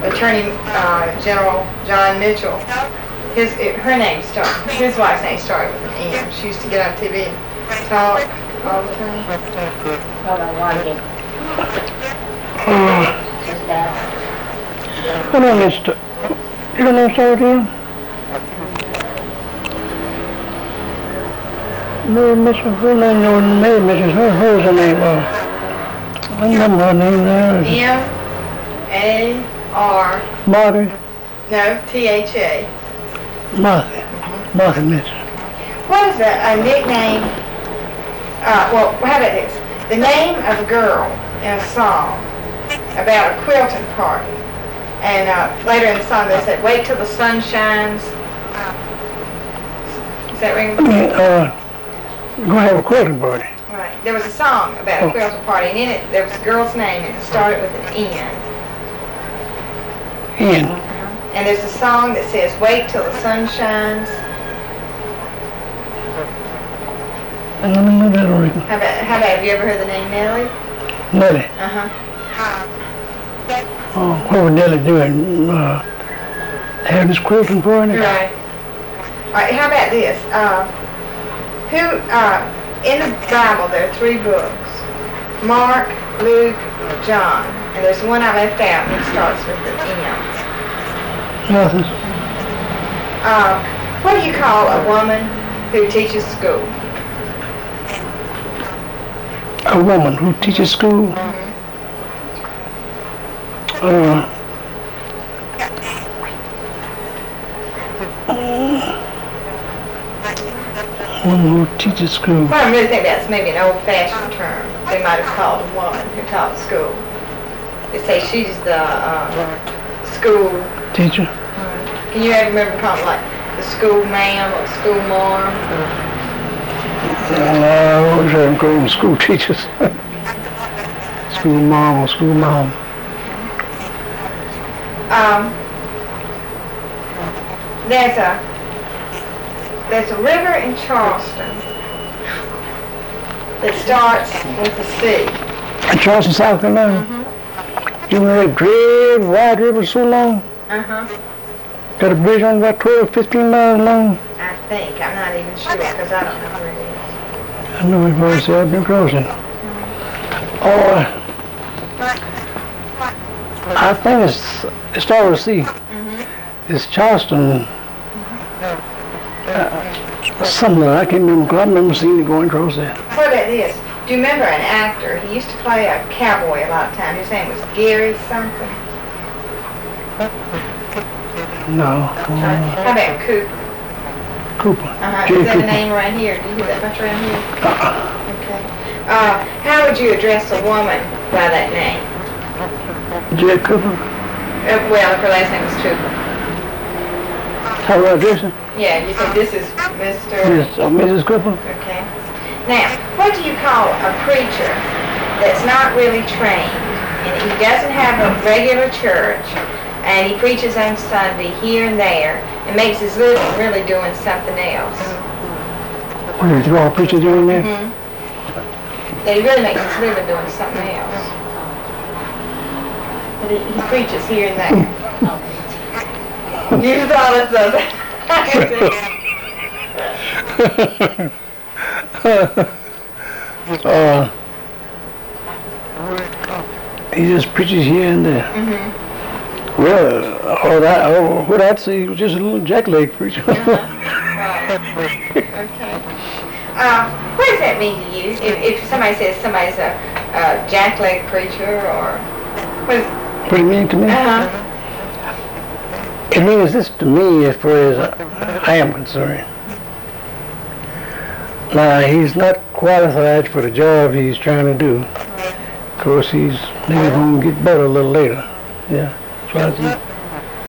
Attorney General John Mitchell. Her name started, his wife's name started with an M. She used to get on TV and talk all the time. Hold on, one minute. Just that. Hold on, mister. You don't know start here? Mary Mitchell, her name, no, Mary Mitchell, who's her name? I remember her name there. M-A-R. Martha? No, T-H-A. Martha Mitchell. What is a nickname? Well, how about this? The name of a girl in a song about a quilting party. And later in the song they said, wait till the sun shines. Is that ringing? We're going to have a quilting party. Right. There was a song about a quilting party, and in it there was a girl's name, and it started with an N. N. And there's a song that says, wait till the sun shines. I don't know that already. How about, have you ever heard the name Nellie? Nellie. Uh-huh. Oh, what was Nellie doing? Having this quilting party? Right. All right, how about this? In the Bible there are 3 books. Mark, Luke, John. And there's one I left out, and it starts with an M. Nothing. What do you call a woman who teaches school? A woman who teaches school? Woman who teaches school. Well, I really think that's maybe an old-fashioned term. They might have called a woman who taught school. They say she's the school Teacher? Can you ever remember calling like the school ma'am or school mom? I always have them call them school teachers. School mom or school mom. There's a river in Charleston that starts with a C. In Charleston, South Carolina? You know that great wide river so long? Got a bridge on about 12, 15 miles long? I think. I'm not even sure because I don't know where it is. I know it was. I've been crossing. I think it started with C. It's Charleston. Something I can't remember, because I remember seeing it going across there. What about this? Do you remember an actor? He used to play a cowboy a lot of times. His name was Gary something. No. How about Cooper? Cooper. Is that a name right here? Do you hear that much around here? Okay. How would you address a woman by that name? J. Cooper. Well, if her last name was Cooper. How do I address her? Yeah, you said this is Mr. Yes, Mrs. Cooper. Okay. Now, what do you call a preacher that's not really trained, and he doesn't have a regular church, and he preaches on Sunday here and there, and makes his living really doing something else? What is all preachers doing there? That he really makes his living doing something else. But he preaches here and there. You thought of something. He just preaches here and there. Well, what I'd say was just a little jackleg preacher. Right. Okay. What does that mean to you? If somebody says somebody's a jackleg preacher, or what do you mean to me? It means this to me as far as I am concerned. Now, he's not qualified for the job he's trying to do. Of course, he's maybe going to get better a little later. Yeah, that's what I think.